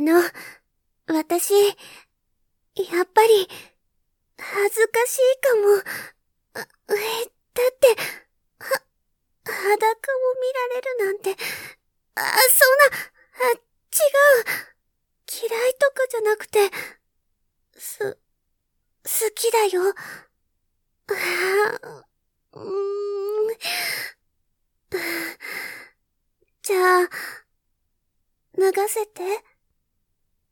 私、やっぱり、恥ずかしいかも。だって、裸を見られるなんて、違う。嫌いとかじゃなくて、好きだよ。うーん。じゃあ、脱がせて。